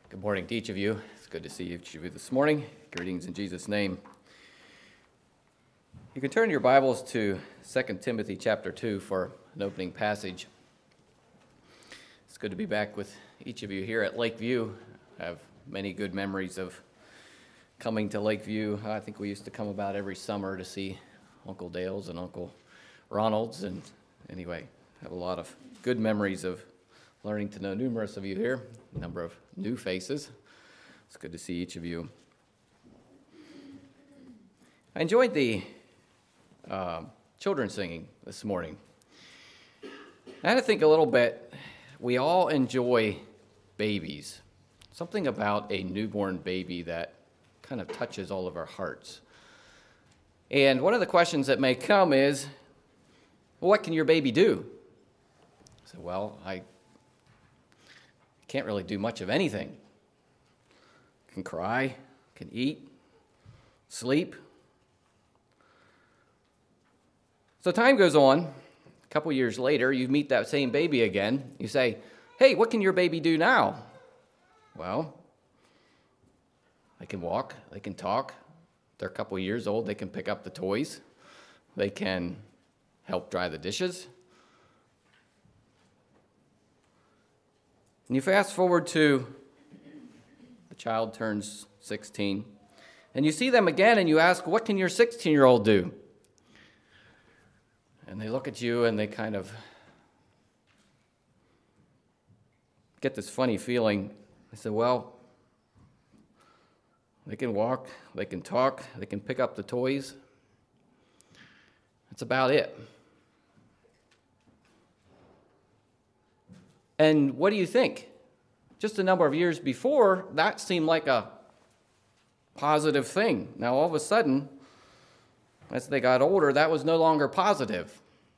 Good morning to each of you. It's good to see each of you this morning. Greetings in Jesus' name. You can turn your Bibles to 2 Timothy chapter 2 for an opening passage. It's good to be back with each of you here at Lakeview. I have many good memories of coming to Lakeview. I think we used to come about every summer to see Uncle Dale's and Uncle Ronald's. And anyway, I have a lot of good memories of learning to know numerous of you here, a number of new faces. It's good to see each of you. I enjoyed the children singing this morning. I had to think a little bit. We all enjoy babies. Something about a newborn baby that kind of touches all of our hearts. And one of the questions that may come is, well, what can your baby do? So, I can't really do much of anything. Can cry, can eat, sleep. So time goes on. A couple years later, you meet that same baby again. You say, hey, what can your baby do now? Well, they can walk, they can talk. They're a couple years old, they can pick up the toys. They can help dry the dishes. And you fast forward to the child turns 16, and you see them again and you ask, what can your 16-year-old do? And they look at you and they kind of get this funny feeling. They say, well, they can walk, they can talk, they can pick up the toys. That's about it. And what do you think? Just a number of years before, that seemed like a positive thing. Now, all of a sudden, as they got older, that was no longer positive.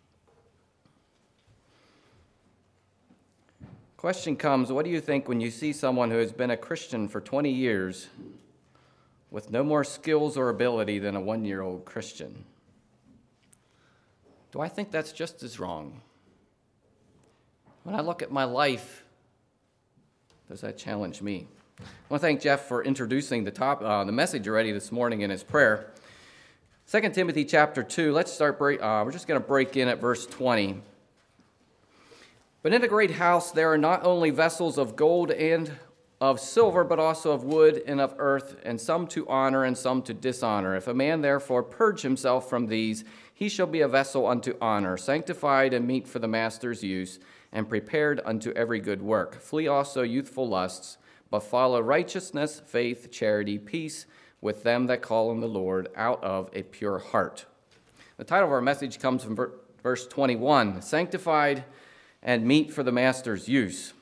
Question comes, what do you think when you see someone who has been a Christian for 20 years with no more skills or ability than a 1-year-old Christian? Do I think that's just as wrong? When I look at my life, does that challenge me? I want to thank Jeff for introducing the message already this morning in his prayer. 2 Timothy chapter 2, let's start, we're just going to break in at verse 20. But in a great house there are not only vessels of gold and of silver, but also of wood and of earth, and some to honor and some to dishonor. If a man therefore purge himself from these, he shall be a vessel unto honor, sanctified and meet for the master's use, and prepared unto every good work. Flee also youthful lusts, but follow righteousness, faith, charity, peace with them that call on the Lord out of a pure heart. The title of our message comes from verse 21, sanctified and meet for the master's use.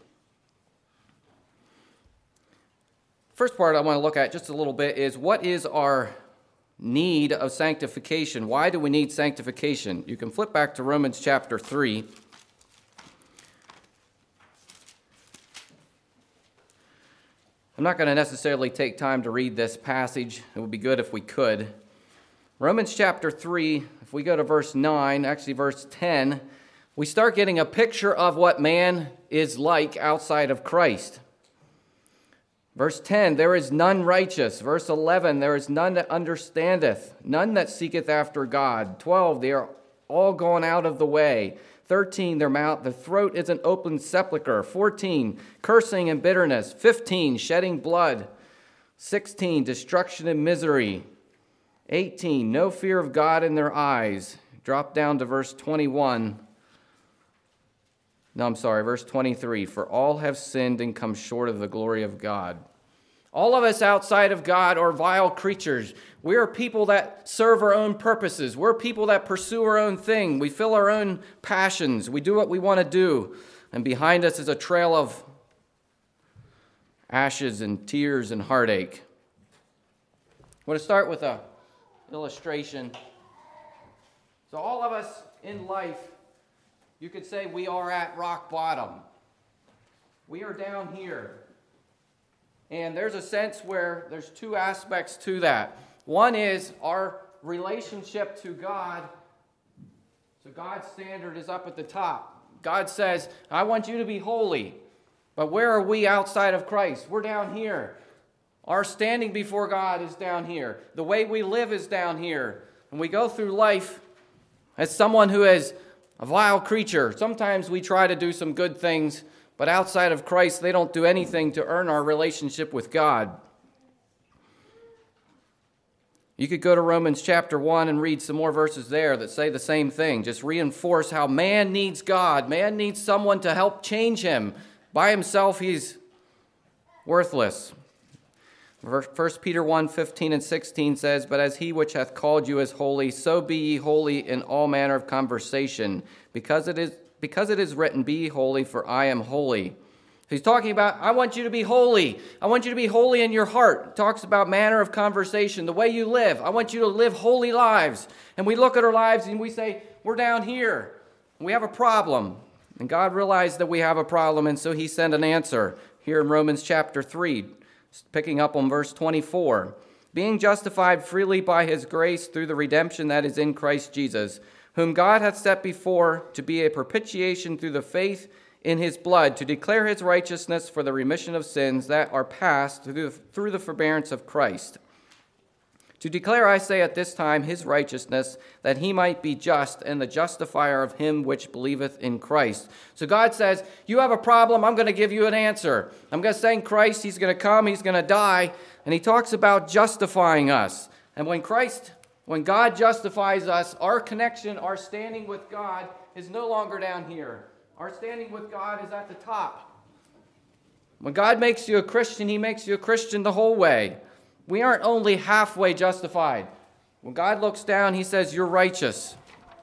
First part I want to look at just a little bit is, what is our need of sanctification? Why do we need sanctification? You can flip back to Romans chapter 3. I'm not going to necessarily take time to read this passage. It would be good if we could. Romans chapter 3, if we go to verse 9, actually verse 10, we start getting a picture of what man is like outside of Christ. Verse 10, there is none righteous. Verse 11, there is none that understandeth, none that seeketh after God. 12, they are all gone out of the way. 13, their throat is an open sepulchre. 14, cursing and bitterness. 15, shedding blood. 16, destruction and misery. 18, no fear of God in their eyes. Drop down to verse 21. Verse 23. For all have sinned and come short of the glory of God. All of us outside of God are vile creatures. We are people that serve our own purposes. We're people that pursue our own thing. We fill our own passions. We do what we want to do. And behind us is a trail of ashes and tears and heartache. I want to start with an illustration. So all of us in life, you could say we are at rock bottom. We are down here. And there's a sense where there's two aspects to that. One is our relationship to God. So God's standard is up at the top. God says, I want you to be holy. But where are we outside of Christ? We're down here. Our standing before God is down here. The way we live is down here. When we go through life as someone who is a vile creature, sometimes we try to do some good things, but outside of Christ, they don't do anything to earn our relationship with God. You could go to Romans chapter 1 and read some more verses there that say the same thing. Just reinforce how man needs God. Man needs someone to help change him. By himself, he's worthless. 1 Peter 1:15 and 16 says, "But as he which hath called you is holy, so be ye holy in all manner of conversation, because it is written, Be ye holy, for I am holy." He's talking about, I want you to be holy. I want you to be holy in your heart. He talks about manner of conversation, the way you live. I want you to live holy lives. And we look at our lives and we say, we're down here. We have a problem. And God realized that we have a problem, and so he sent an answer. Here in Romans chapter 3, picking up on verse 24. "Being justified freely by his grace through the redemption that is in Christ Jesus, whom God hath set before to be a propitiation through the faith in his blood, to declare his righteousness for the remission of sins that are past through the forbearance of Christ. To declare, I say, at this time his righteousness, that he might be just and the justifier of him which believeth in Christ." So God says, you have a problem, I'm going to give you an answer. I'm going to send Christ, he's going to come, he's going to die. And he talks about justifying us. And when God justifies us, our connection, our standing with God is no longer down here. Our standing with God is at the top. When God makes you a Christian, he makes you a Christian the whole way. We aren't only halfway justified. When God looks down, he says, you're righteous.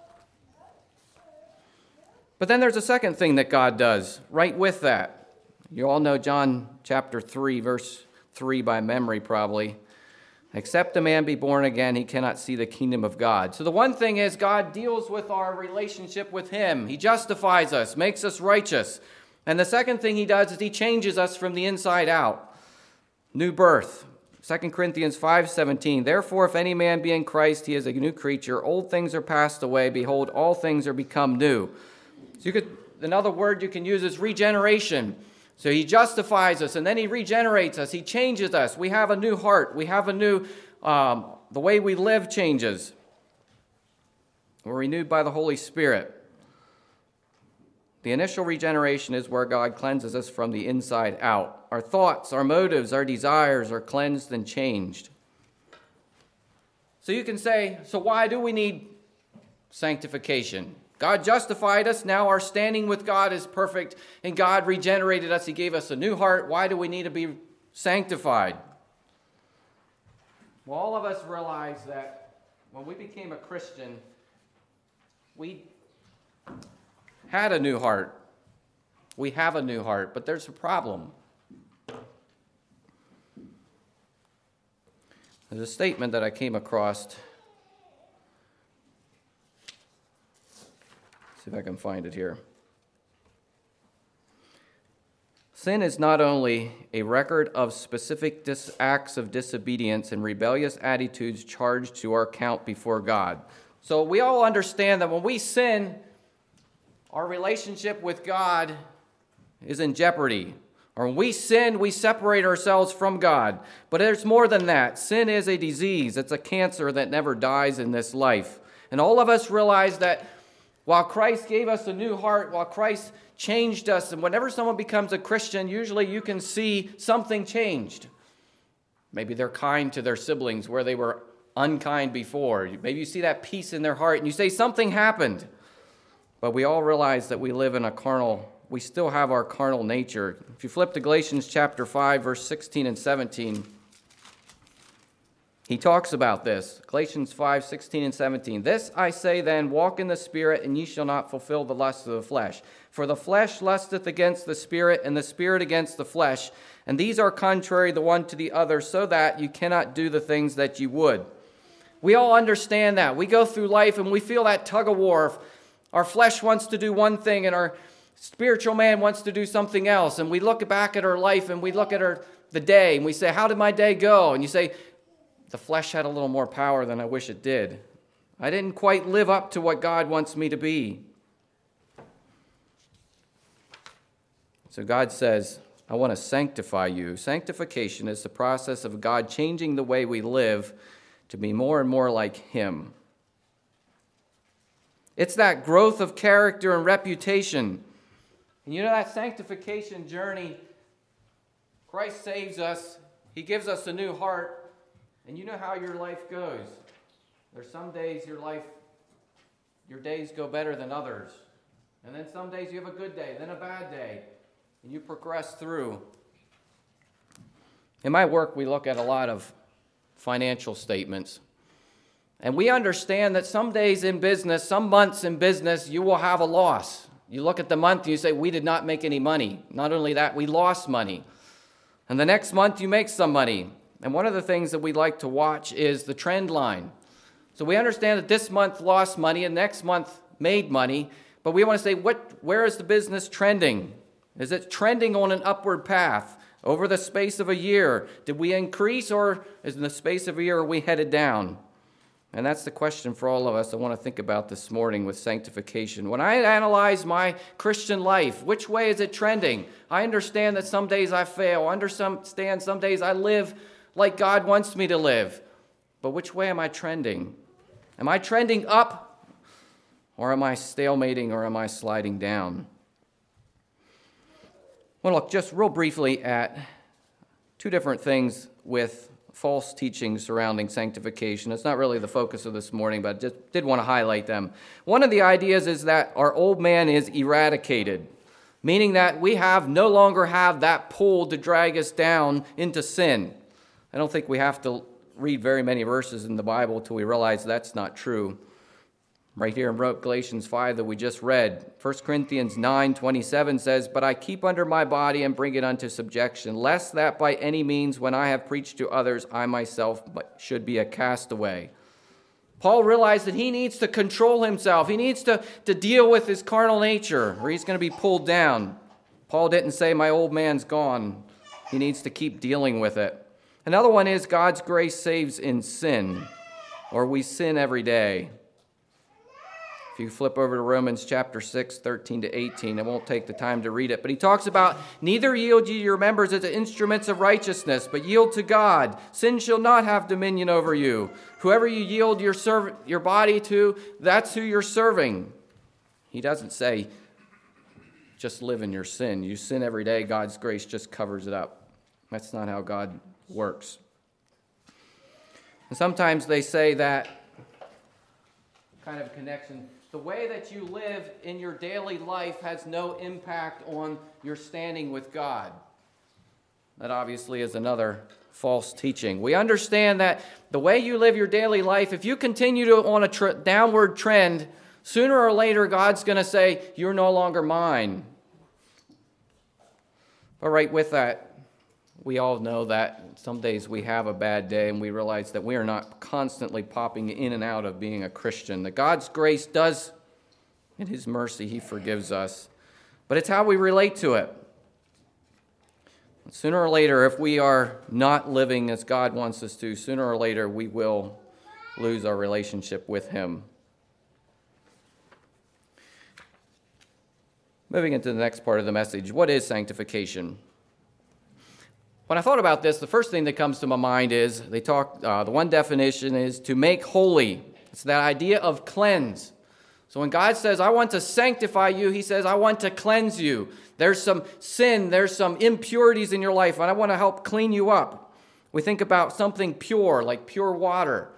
But then there's a second thing that God does right with that. You all know John chapter 3, verse 3 by memory probably. "Except a man be born again, he cannot see the kingdom of God." So the one thing is God deals with our relationship with him. He justifies us, makes us righteous. And the second thing he does is he changes us from the inside out. New birth. 2 Corinthians 5:17, "Therefore, if any man be in Christ, he is a new creature. Old things are passed away. Behold, all things are become new." So another word you can use is regeneration. So he justifies us, and then he regenerates us. He changes us. We have a new heart. We have a new, the way we live changes. We're renewed by the Holy Spirit. The initial regeneration is where God cleanses us from the inside out. Our thoughts, our motives, our desires are cleansed and changed. So you can say, so why do we need sanctification? God justified us. Now our standing with God is perfect, and God regenerated us. He gave us a new heart. Why do we need to be sanctified? Well, all of us realize that when we became a Christian, we had a new heart. We have a new heart, but there's a problem. There's a statement that I came across. See if I can find it here. Sin is not only a record of specific acts of disobedience and rebellious attitudes charged to our account before God. So we all understand that when we sin, our relationship with God is in jeopardy. Or when we sin, we separate ourselves from God. But there's more than that. Sin is a disease. It's a cancer that never dies in this life. And all of us realize that while Christ gave us a new heart, while Christ changed us, and whenever someone becomes a Christian, usually you can see something changed. Maybe they're kind to their siblings where they were unkind before. Maybe you see that peace in their heart and you say something happened. But we all realize that we live in we still have our carnal nature. If you flip to Galatians chapter 5, verse 16 and 17, he talks about this. Galatians 5, 16 and 17. "This I say then, walk in the Spirit, and ye shall not fulfill the lusts of the flesh. For the flesh lusteth against the Spirit, and the Spirit against the flesh. And these are contrary the one to the other, so that you cannot do the things that you would." We all understand that. We go through life and we feel that tug of war. Our flesh wants to do one thing, and our spiritual man wants to do something else. And we look back at our life and we look at the day, and we say, how did my day go? And you say, the flesh had a little more power than I wish it did. I didn't quite live up to what God wants me to be. So God says, I want to sanctify you. Sanctification is the process of God changing the way we live to be more and more like Him. It's that growth of character and reputation. And you know that sanctification journey, Christ saves us. He gives us a new heart. And you know how your life goes. There's some days your days go better than others. And then some days you have a good day, then a bad day. And you progress through. In my work, we look at a lot of financial statements. And we understand that some days in business, some months in business, you will have a loss. You look at the month and you say, we did not make any money. Not only that, we lost money. And the next month you make some money. And one of the things that we like to watch is the trend line. So we understand that this month lost money and next month made money. But we want to say, where is the business trending? Is it trending on an upward path over the space of a year? Did we increase, or is in the space of a year are we headed down? And that's the question for all of us I want to think about this morning with sanctification. When I analyze my Christian life, which way is it trending? I understand that some days I fail. I understand some days I live like God wants me to live. But which way am I trending? Am I trending up, or am I stalemating, or am I sliding down? I want to look just real briefly at two different things with false teachings surrounding sanctification. It's not really the focus of this morning, but I just did want to highlight them. One of the ideas is that our old man is eradicated, meaning that we no longer have that pull to drag us down into sin. I don't think we have to read very many verses in the Bible till we realize that's not true. Right here in Galatians 5 that we just read, 1 Corinthians 9:27 says, "But I keep under my body and bring it unto subjection, lest that by any means when I have preached to others, I myself should be a castaway." Paul realized that he needs to control himself. He needs to deal with his carnal nature, or he's going to be pulled down. Paul didn't say, my old man's gone. He needs to keep dealing with it. Another one is God's grace saves in sin, or we sin every day. If you flip over to Romans chapter 6, 13 to 18, I won't take the time to read it, but he talks about, neither yield ye your members as instruments of righteousness, but yield to God. Sin shall not have dominion over you. Whoever you yield your body to, that's who you're serving. He doesn't say, just live in your sin. You sin every day, God's grace just covers it up. That's not how God works. And sometimes they say that kind of connection. The way that you live in your daily life has no impact on your standing with God. That obviously is another false teaching. We understand that the way you live your daily life, if you continue on a downward trend, sooner or later God's going to say, you're no longer mine. But right with that, we all know that some days we have a bad day and we realize that we are not constantly popping in and out of being a Christian. That God's grace does, in His mercy, He forgives us. But it's how we relate to it. Sooner or later, if we are not living as God wants us to, sooner or later we will lose our relationship with Him. Moving into the next part of the message, what is sanctification? When I thought about this, the first thing that comes to my mind is the one definition is to make holy. It's that idea of cleanse. So when God says, I want to sanctify you, He says, I want to cleanse you. There's some sin, there's some impurities in your life, and I want to help clean you up. We think about something pure, like pure water.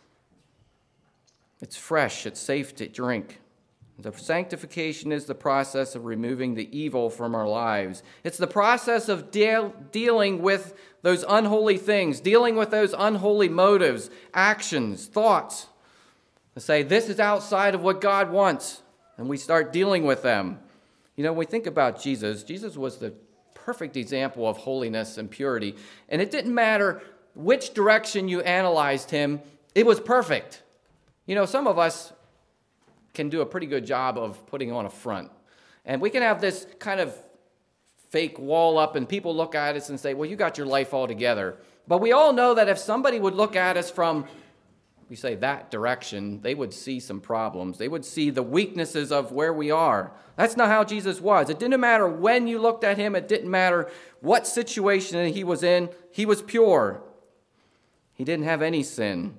It's fresh, it's safe to drink. The sanctification is the process of removing the evil from our lives. It's the process of dealing with those unholy things, dealing with those unholy motives, actions, thoughts. To say, this is outside of what God wants, and we start dealing with them. You know, when we think about Jesus, Jesus was the perfect example of holiness and purity, and it didn't matter which direction you analyzed Him, it was perfect. You know, some of us can do a pretty good job of putting on a front. And we can have this kind of fake wall up and people look at us and say, well, you got your life all together. But we all know that if somebody would look at us from, we say that direction, they would see some problems. They would see the weaknesses of where we are. That's not how Jesus was. It didn't matter when you looked at him. It didn't matter what situation he was in. He was pure. He didn't have any sin.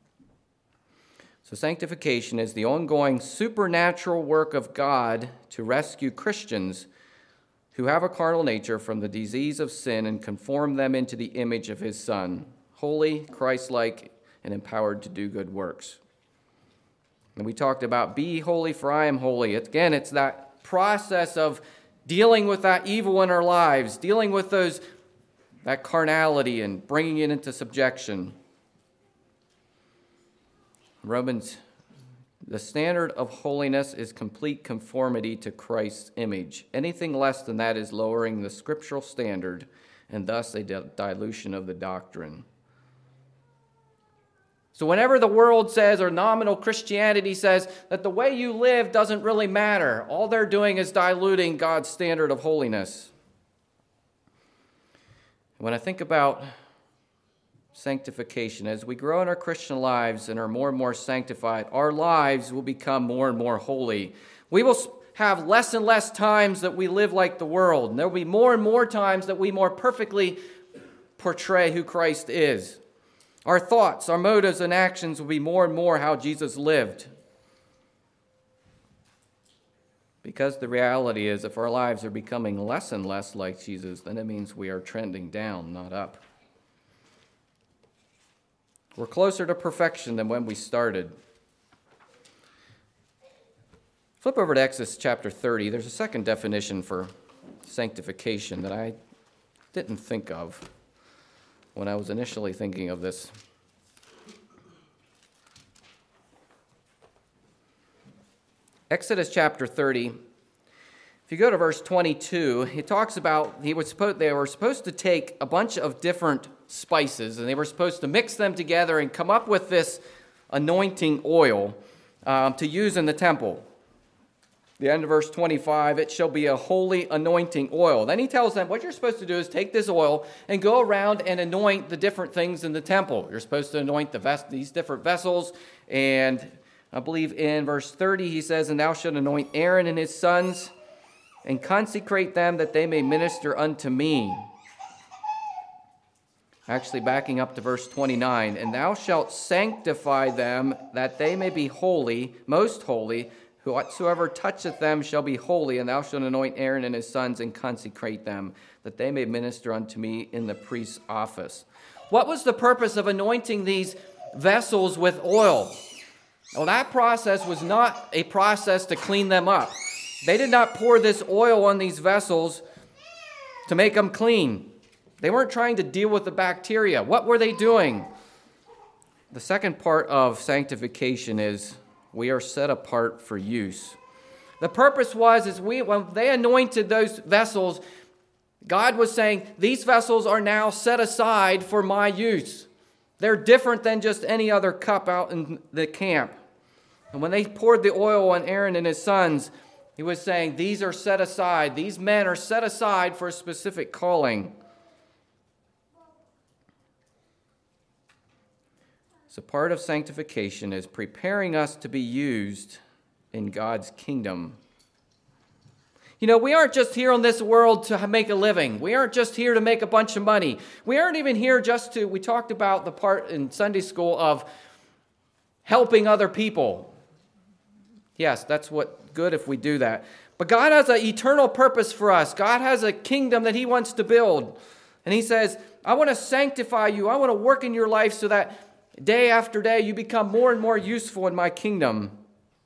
So sanctification is the ongoing supernatural work of God to rescue Christians who have a carnal nature from the disease of sin and conform them into the image of his Son, holy, Christ-like, and empowered to do good works. And we talked about, be holy for I am holy. Again, it's that process of dealing with that evil in our lives, dealing with that carnality and bringing it into subjection. Romans, the standard of holiness is complete conformity to Christ's image. Anything less than that is lowering the scriptural standard and thus a dilution of the doctrine. So whenever the world says, or nominal Christianity says, that the way you live doesn't really matter, all they're doing is diluting God's standard of holiness. When I think about sanctification, as we grow in our Christian lives and are more and more sanctified, our lives will become more and more holy. We will have less and less times that we live like the world. And there will be more and more times that we more perfectly portray who Christ is. Our thoughts, our motives, and actions will be more and more how Jesus lived. Because the reality is, if our lives are becoming less and less like Jesus, then it means we are trending down, not up. We're closer to perfection than when we started. Flip over to Exodus chapter 30. There's a second definition for sanctification that I didn't think of when I was initially thinking of this. Exodus chapter 30, if you go to verse 22, it talks about they were supposed to take a bunch of different spices, and they were supposed to mix them together and come up with this anointing oil to use in the temple. The end of verse 25, it shall be a holy anointing oil. Then he tells them what you're supposed to do is take this oil and go around and anoint the different things in the temple. You're supposed to anoint these different vessels. And I believe in verse 30 he says, and thou shalt anoint Aaron and his sons and consecrate them that they may minister unto me. Actually, backing up to verse 29, and thou shalt sanctify them that they may be holy, most holy. Whatsoever toucheth them shall be holy, and thou shalt anoint Aaron and his sons and consecrate them, that they may minister unto me in the priest's office. What was the purpose of anointing these vessels with oil? Well, that process was not a process to clean them up. They did not pour this oil on these vessels to make them clean. They weren't trying to deal with the bacteria. What were they doing? The second part of sanctification is we are set apart for use. The purpose was when they anointed those vessels, God was saying, these vessels are now set aside for my use. They're different than just any other cup out in the camp. And when they poured the oil on Aaron and his sons, he was saying, these are set aside. These men are set aside for a specific calling. So part of sanctification is preparing us to be used in God's kingdom. You know, we aren't just here on this world to make a living. We aren't just here to make a bunch of money. We aren't even here we talked about the part in Sunday school of helping other people. Yes, that's good if we do that. But God has an eternal purpose for us. God has a kingdom that he wants to build. And he says, I want to sanctify you. I want to work in your life so that day after day, you become more and more useful in my kingdom.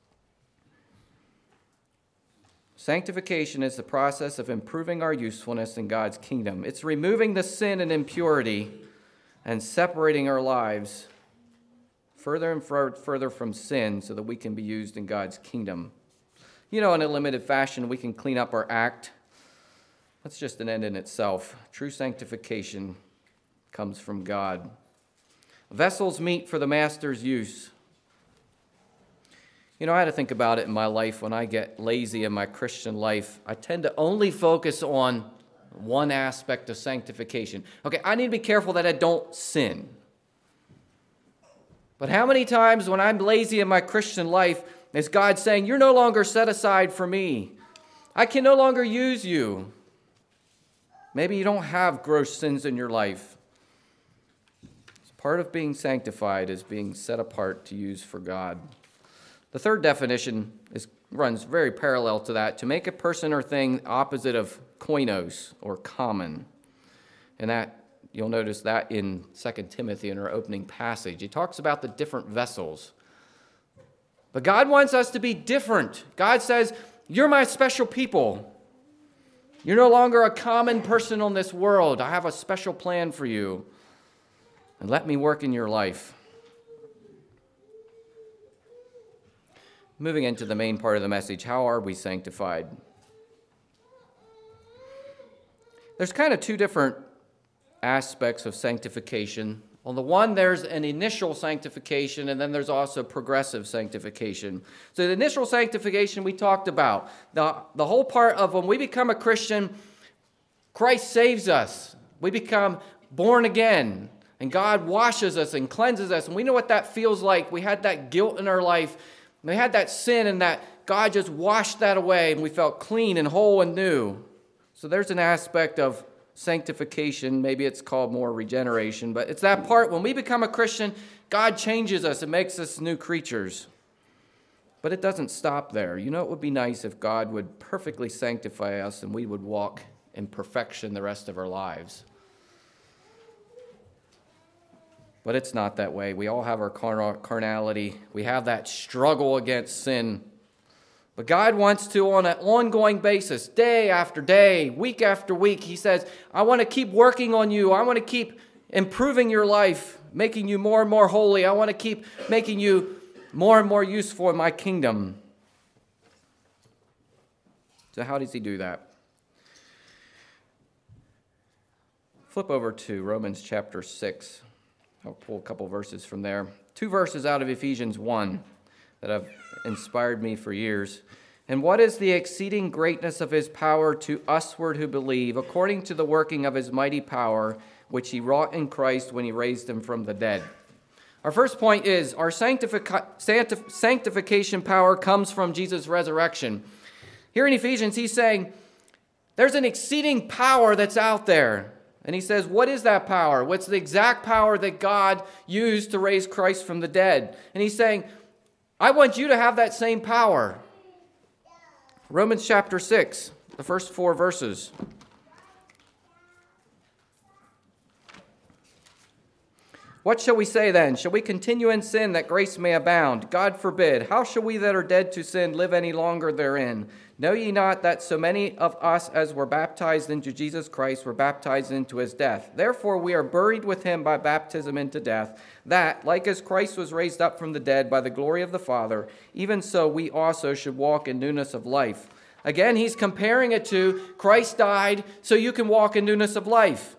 Sanctification is the process of improving our usefulness in God's kingdom. It's removing the sin and impurity and separating our lives further and further from sin so that we can be used in God's kingdom. You know, in a limited fashion, we can clean up our act. That's just an end in itself. True sanctification comes from God. Vessels meet for the master's use. You know, I had to think about it in my life. When I get lazy in my Christian life, I tend to only focus on one aspect of sanctification. Okay, I need to be careful that I don't sin. But how many times when I'm lazy in my Christian life is God saying, you're no longer set aside for me. I can no longer use you. Maybe you don't have gross sins in your life. Part of being sanctified is being set apart to use for God. The third definition runs very parallel to that, to make a person or thing opposite of koinos, or common. And that you'll notice that in 2 Timothy in our opening passage. He talks about the different vessels. But God wants us to be different. God says, you're my special people. You're no longer a common person on this world. I have a special plan for you. And let me work in your life. Moving into the main part of the message, how are we sanctified? There's kind of two different aspects of sanctification. On the one, there's an initial sanctification, and then there's also progressive sanctification. So the initial sanctification we talked about, the whole part of when we become a Christian, Christ saves us. We become born again. And God washes us and cleanses us. And we know what that feels like. We had that guilt in our life. We had that sin, and that God just washed that away. And we felt clean and whole and new. So there's an aspect of sanctification. Maybe it's called more regeneration. But it's that part when we become a Christian, God changes us and makes us new creatures. But it doesn't stop there. You know, it would be nice if God would perfectly sanctify us and we would walk in perfection the rest of our lives. But it's not that way. We all have our carnality. We have that struggle against sin. But God wants to, on an ongoing basis, day after day, week after week, he says, I want to keep working on you. I want to keep improving your life, making you more and more holy. I want to keep making you more and more useful in my kingdom. So how does he do that? Flip over to Romans chapter 6. I'll pull a couple verses from there. 2 verses out of Ephesians 1 that have inspired me for years. And what is the exceeding greatness of his power to usward who believe, according to the working of his mighty power, which he wrought in Christ when he raised him from the dead. Our first point is our sanctification power comes from Jesus' resurrection. Here in Ephesians, he's saying there's an exceeding power that's out there. And he says, what is that power? What's the exact power that God used to raise Christ from the dead? And he's saying, I want you to have that same power. Romans chapter 6, the first 4 verses. What shall we say then? Shall we continue in sin that grace may abound? God forbid. How shall we that are dead to sin live any longer therein? Know ye not that so many of us as were baptized into Jesus Christ were baptized into his death? Therefore we are buried with him by baptism into death, that, like as Christ was raised up from the dead by the glory of the Father, even so we also should walk in newness of life. Again, he's comparing it to Christ died so you can walk in newness of life.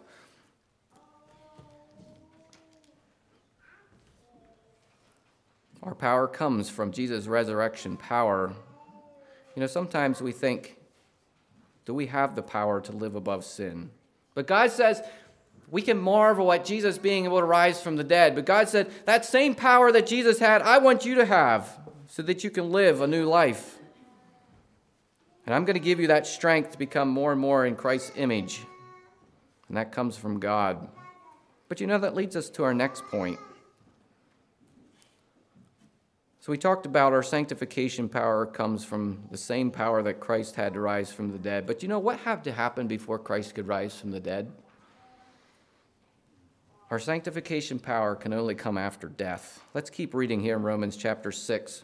Our power comes from Jesus' resurrection power. You know, sometimes we think, do we have the power to live above sin? But God says we can marvel at Jesus being able to rise from the dead. But God said, that same power that Jesus had, I want you to have so that you can live a new life. And I'm going to give you that strength to become more and more in Christ's image. And that comes from God. But you know, that leads us to our next point. So we talked about our sanctification power comes from the same power that Christ had to rise from the dead. But you know what had to happen before Christ could rise from the dead? Our sanctification power can only come after death. Let's keep reading here in Romans chapter 6.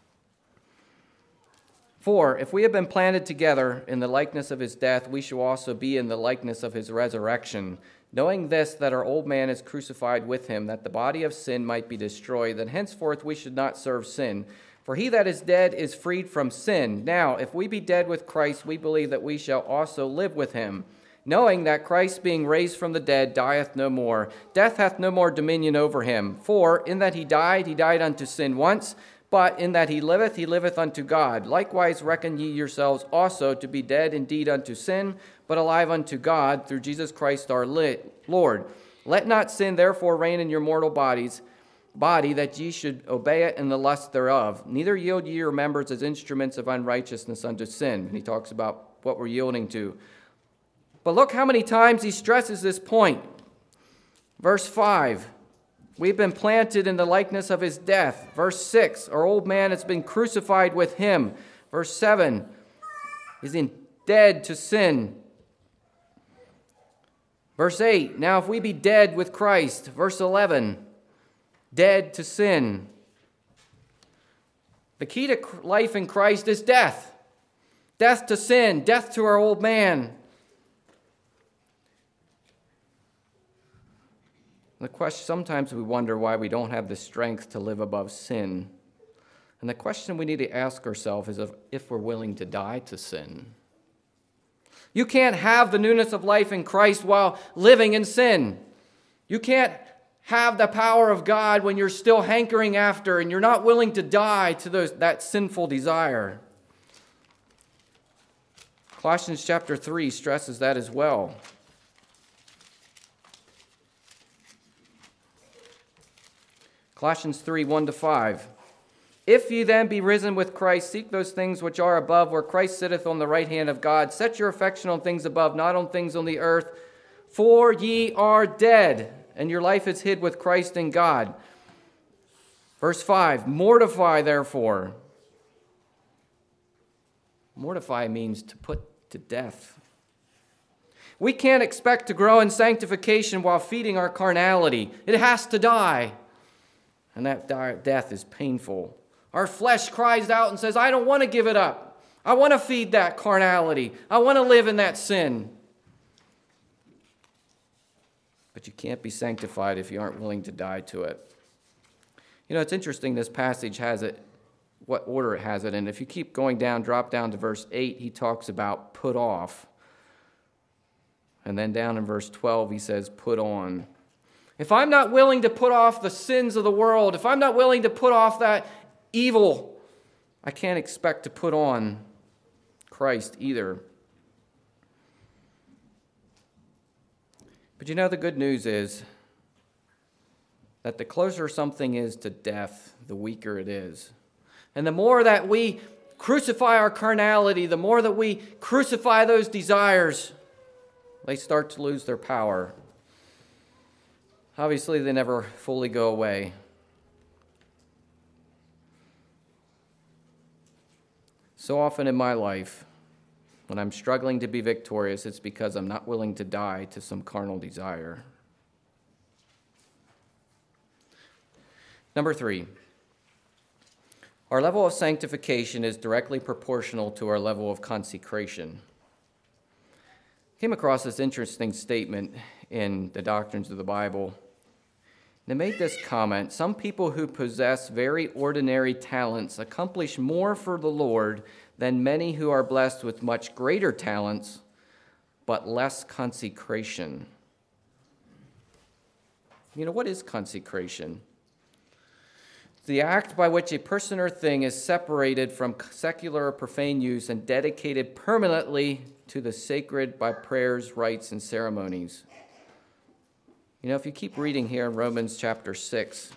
For if we have been planted together in the likeness of his death, we shall also be in the likeness of his resurrection. Knowing this, that our old man is crucified with him, that the body of sin might be destroyed, that henceforth we should not serve sin. For he that is dead is freed from sin. Now, if we be dead with Christ, we believe that we shall also live with him. Knowing that Christ, being raised from the dead, dieth no more. Death hath no more dominion over him. For in that he died unto sin once, but in that he liveth unto God. Likewise reckon ye yourselves also to be dead indeed unto sin, but alive unto God through Jesus Christ our Lord. Let not sin therefore reign in your mortal bodies, body, that ye should obey it in the lust thereof. Neither yield ye your members as instruments of unrighteousness unto sin. And he talks about what we're yielding to. But look how many times he stresses this point. Verse 5, we've been planted in the likeness of his death. Verse 6, our old man has been crucified with him. Verse 7, he's dead to sin. Verse 8, now if we be dead with Christ. Verse 11, dead to sin. The key to life in Christ is death. Death to sin, death to our old man. The question, sometimes we wonder why we don't have the strength to live above sin. And the question we need to ask ourselves is if we're willing to die to sin. You can't have the newness of life in Christ while living in sin. You can't have the power of God when you're still hankering after and you're not willing to die to that sinful desire. Colossians chapter 3 stresses that as well. Colossians 3, 1-5. If ye then be risen with Christ, seek those things which are above, where Christ sitteth on the right hand of God. Set your affection on things above, not on things on the earth. For ye are dead, and your life is hid with Christ in God. Verse 5, mortify therefore. Mortify means to put to death. We can't expect to grow in sanctification while feeding our carnality. It has to die. And that death is painful. Our flesh cries out and says, I don't want to give it up. I want to feed that carnality. I want to live in that sin. But you can't be sanctified if you aren't willing to die to it. You know, it's interesting this passage has it, what order it has it in. If you keep going down, drop down to verse 8, he talks about put off. And then down in verse 12, he says put on. If I'm not willing to put off the sins of the world, if I'm not willing to put off that evil, I can't expect to put on Christ either. But you know, the good news is that the closer something is to death, the weaker it is. And the more that we crucify our carnality, the more that we crucify those desires, they start to lose their power. Obviously, they never fully go away. So often in my life, when I'm struggling to be victorious, it's because I'm not willing to die to some carnal desire. Number 3, our level of sanctification is directly proportional to our level of consecration. I came across this interesting statement in the Doctrines of the Bible. They made this comment: some people who possess very ordinary talents accomplish more for the Lord than many who are blessed with much greater talents, but less consecration. You know, what is consecration? It's the act by which a person or thing is separated from secular or profane use and dedicated permanently to the sacred by prayers, rites, and ceremonies. You know, if you keep reading here in Romans chapter 6,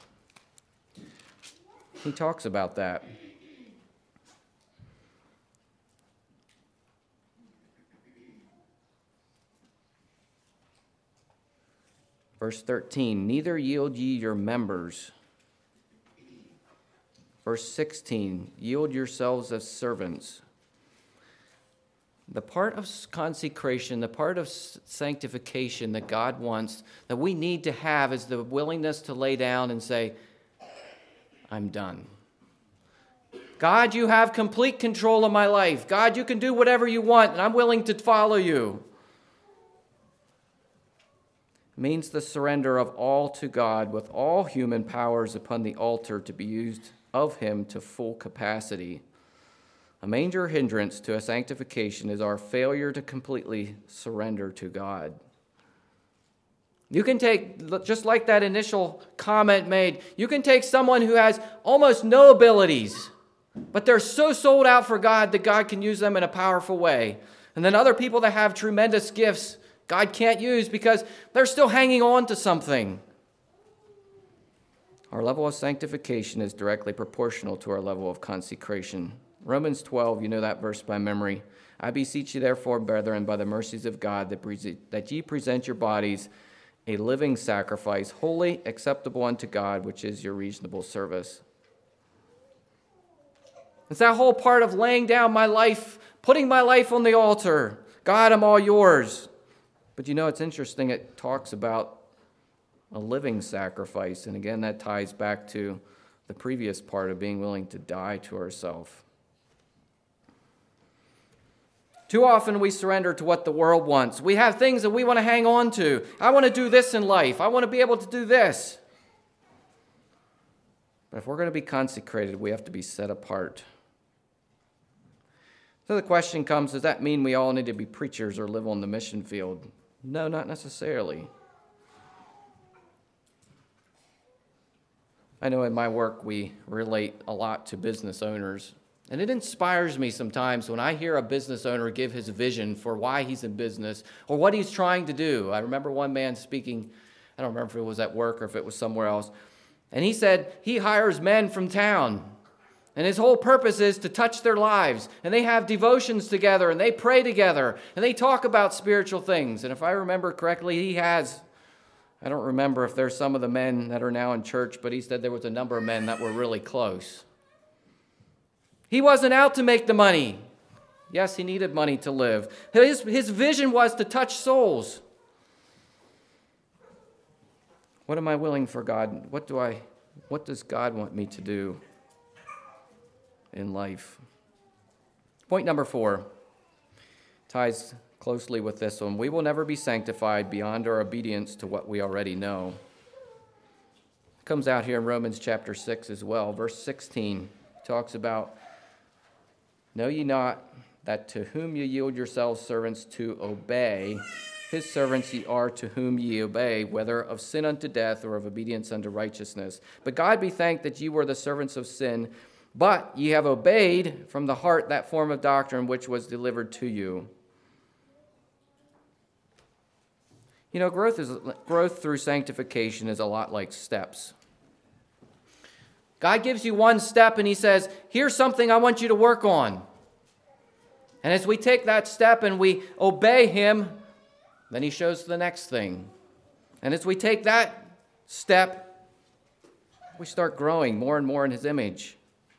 he talks about that. Verse 13, neither yield ye your members. Verse 16, yield yourselves as servants. The part of consecration, the part of sanctification that God wants, that we need to have, is the willingness to lay down and say, I'm done. God, you have complete control of my life. God, you can do whatever you want, and I'm willing to follow you. It means the surrender of all to God, with all human powers upon the altar to be used of him to full capacity. A major hindrance to a sanctification is our failure to completely surrender to God. You can take, just like that initial comment made, you can take someone who has almost no abilities, but they're so sold out for God that God can use them in a powerful way. And then other people that have tremendous gifts, God can't use because they're still hanging on to something. Our level of sanctification is directly proportional to our level of consecration. Romans 12, you know that verse by memory. I beseech you therefore, brethren, by the mercies of God, that ye present your bodies a living sacrifice, holy, acceptable unto God, which is your reasonable service. It's that whole part of laying down my life, putting my life on the altar. God, I'm all yours. But you know, it's interesting, it talks about a living sacrifice. And again, that ties back to the previous part of being willing to die to ourselves. Too often we surrender to what the world wants. We have things that we want to hang on to. I want to do this in life. I want to be able to do this. But if we're going to be consecrated, we have to be set apart. So the question comes, does that mean we all need to be preachers or live on the mission field? No, not necessarily. I know in my work we relate a lot to business owners, and it inspires me sometimes when I hear a business owner give his vision for why he's in business or what he's trying to do. I remember one man speaking, I don't remember if it was at work or if it was somewhere else, and he said he hires men from town, and his whole purpose is to touch their lives, and they have devotions together, and they pray together, and they talk about spiritual things. And if I remember correctly, he has, I don't remember if there's some of the men that are now in church, but he said there was a number of men that were really close. He wasn't out to make the money. Yes, he needed money to live. His vision was to touch souls. What am I willing for God? What does God want me to do in life? Point number 4 ties closely with this one. We will never be sanctified beyond our obedience to what we already know. It comes out here in Romans chapter 6 as well. Verse 16 talks about, know ye not that to whom ye yield yourselves servants to obey, his servants ye are to whom ye obey, whether of sin unto death or of obedience unto righteousness. But God be thanked that ye were the servants of sin, but ye have obeyed from the heart that form of doctrine which was delivered to you. You know, growth through sanctification is a lot like steps. God gives you one step and he says, here's something I want you to work on. And as we take that step and we obey him, then he shows the next thing. And as we take that step, we start growing more and more in his image.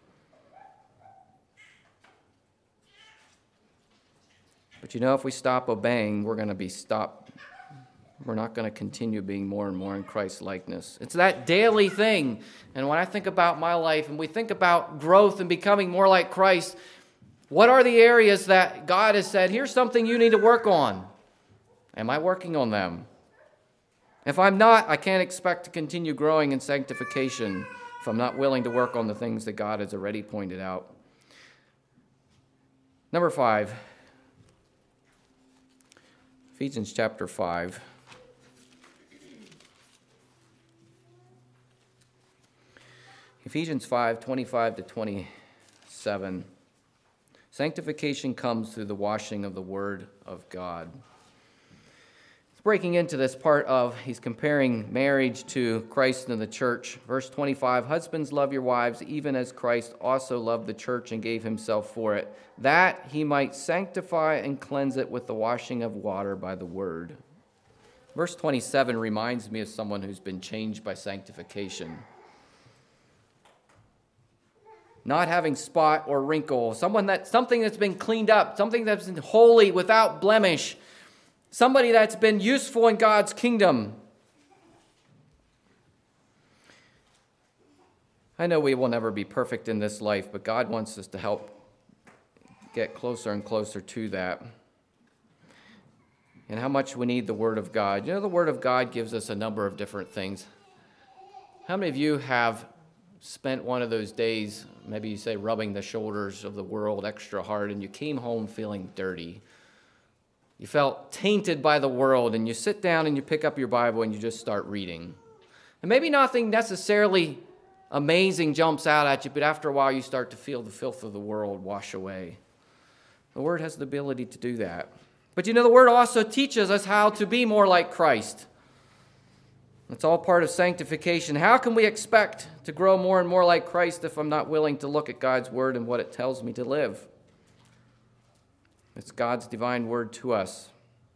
But you know, if we stop obeying, we're not going to continue being more and more in Christ's likeness. It's that daily thing. And when I think about my life and we think about growth and becoming more like Christ, what are the areas that God has said, here's something you need to work on? Am I working on them? If I'm not, I can't expect to continue growing in sanctification if I'm not willing to work on the things that God has already pointed out. Number 5, Ephesians chapter 5. Ephesians 5, 25 to 27. Sanctification comes through the washing of the Word of God. It's breaking into this part of, he's comparing marriage to Christ and the church. Verse 25, husbands, love your wives, even as Christ also loved the church and gave himself for it, that he might sanctify and cleanse it with the washing of water by the Word. Verse 27 reminds me of someone who's been changed by sanctification. Not having spot or wrinkle, something that's been cleaned up, something that's been holy without blemish, somebody that's been useful in God's kingdom. I know we will never be perfect in this life, but God wants us to help get closer and closer to that. And how much we need the Word of God. You know, the Word of God gives us a number of different things. How many of you have spent one of those days, maybe you say rubbing the shoulders of the world extra hard, and you came home feeling dirty? You felt tainted by the world, and you sit down and you pick up your Bible and you just start reading. And maybe nothing necessarily amazing jumps out at you, but after a while you start to feel the filth of the world wash away. The Word has the ability to do that. But you know, the Word also teaches us how to be more like Christ. It's all part of sanctification. How can we expect to grow more and more like Christ if I'm not willing to look at God's word and what it tells me to live? It's God's divine word to us.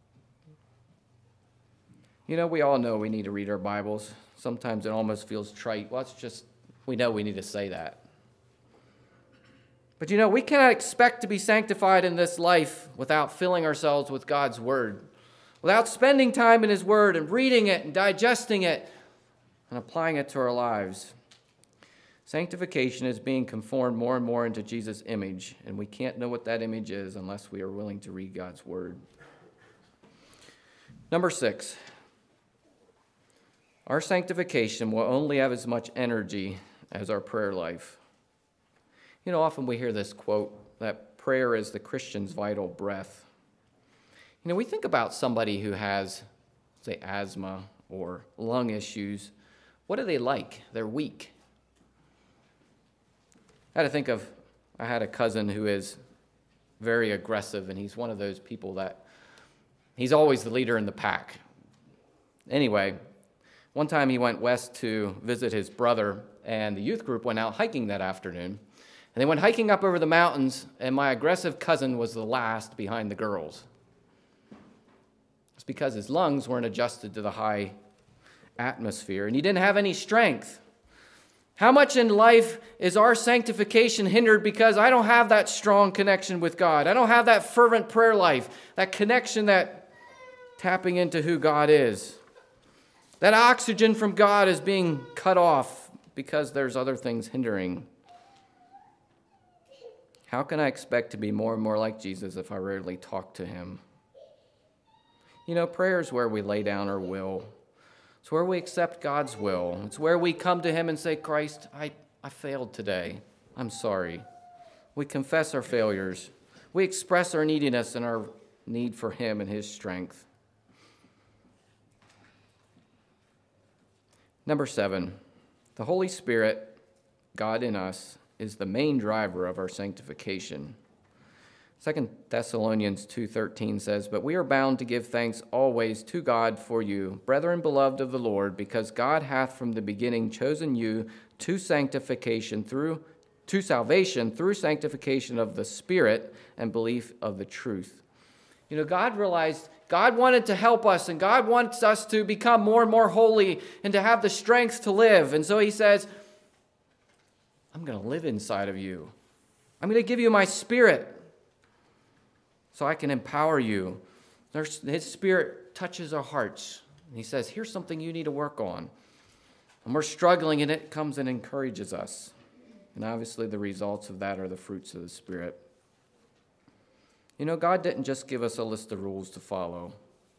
You know, we all know we need to read our Bibles. Sometimes it almost feels trite. Well, we know we need to say that. But you know, we cannot expect to be sanctified in this life without filling ourselves with God's word, without spending time in his word and reading it and digesting it and applying it to our lives. Sanctification is being conformed more and more into Jesus' image, and we can't know what that image is unless we are willing to read God's word. Number 6, our sanctification will only have as much energy as our prayer life. You know, often we hear this quote that prayer is the Christian's vital breath. You know, we think about somebody who has, say, asthma or lung issues. What are they like? They're weak. I had a cousin who is very aggressive, and he's one of those people that he's always the leader in the pack. Anyway, one time he went west to visit his brother, and the youth group went out hiking that afternoon. And they went hiking up over the mountains, and my aggressive cousin was the last behind the girls. It's because his lungs weren't adjusted to the high atmosphere, and he didn't have any strength. How much in life is our sanctification hindered because I don't have that strong connection with God? I don't have that fervent prayer life, that connection, that tapping into who God is. That oxygen from God is being cut off because there's other things hindering. How can I expect to be more and more like Jesus if I rarely talk to him? You know, prayer is where we lay down our will. It's where we accept God's will. It's where we come to him and say, Christ, I failed today. I'm sorry. We confess our failures. We express our neediness and our need for him and his strength. Number 7, the Holy Spirit, God in us, is the main driver of our sanctification. 2 Thessalonians 2:13 says, "But we are bound to give thanks always to God for you, brethren beloved of the Lord, because God hath from the beginning chosen you to salvation through sanctification of the Spirit and belief of the truth." You know, God realized God wanted to help us, and God wants us to become more and more holy and to have the strength to live. And so he says, I'm going to live inside of you. I'm going to give you my Spirit so I can empower you. His Spirit touches our hearts. And he says, here's something you need to work on. And we're struggling, and it comes and encourages us. And obviously the results of that are the fruits of the Spirit. You know, God didn't just give us a list of rules to follow.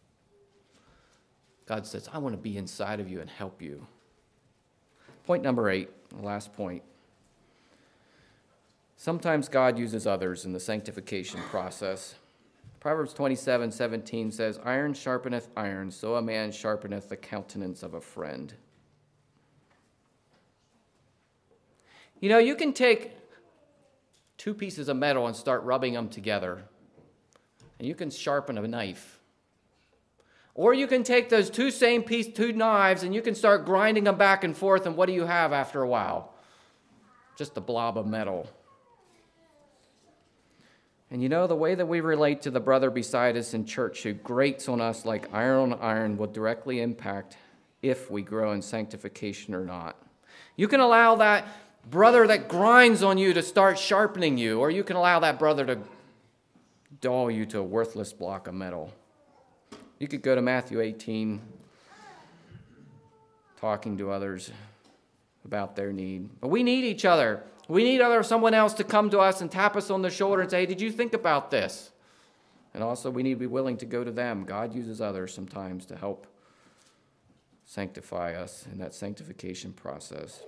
God says, I want to be inside of you and help you. Point number 8, the last point. Sometimes God uses others in the sanctification process. Proverbs 27:17 says, Iron sharpeneth iron, so a man sharpeneth the countenance of a friend. You know, you can take 2 pieces of metal and start rubbing them together, and you can sharpen a knife. Or you can take those 2 knives and you can start grinding them back and forth, and what do you have after a while? Just a blob of metal. And you know, the way that we relate to the brother beside us in church who grates on us like iron on iron will directly impact if we grow in sanctification or not. You can allow that brother that grinds on you to start sharpening you, or you can allow that brother to dull you to a worthless block of metal. You could go to Matthew 18, talking to others about their need. But we need each other. We need someone else to come to us and tap us on the shoulder and say, hey, did you think about this? And also we need to be willing to go to them. God uses others sometimes to help sanctify us in that sanctification process.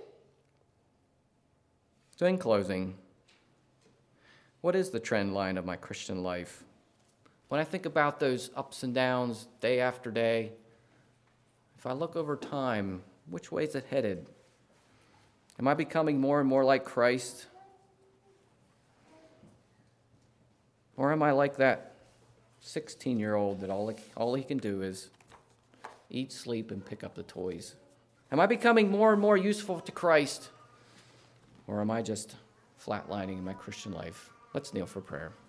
So in closing, what is the trend line of my Christian life? When I think about those ups and downs day after day, if I look over time, which way is it headed? Am I becoming more and more like Christ? Or am I like that 16-year-old that all he can do is eat, sleep, and pick up the toys? Am I becoming more and more useful to Christ? Or am I just flatlining in my Christian life? Let's kneel for prayer.